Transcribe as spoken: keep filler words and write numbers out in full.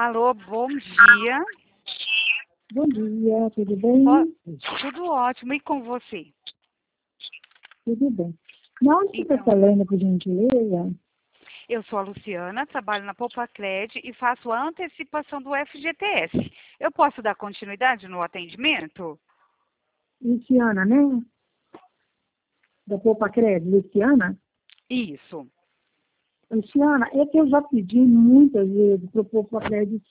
Alô, bom dia. Bom dia, tudo bem? Ó, tudo ótimo. E com você? Tudo bem. De onde você está Então, falando, por gentileza? eu sou a Luciana, trabalho na Poupacred e faço a antecipação do F G T S. Eu posso dar continuidade no atendimento? Luciana, né? Da Poupa Crédito, Luciana? Isso. Luciana, é que eu já pedi muitas vezes para o Poupa Crédito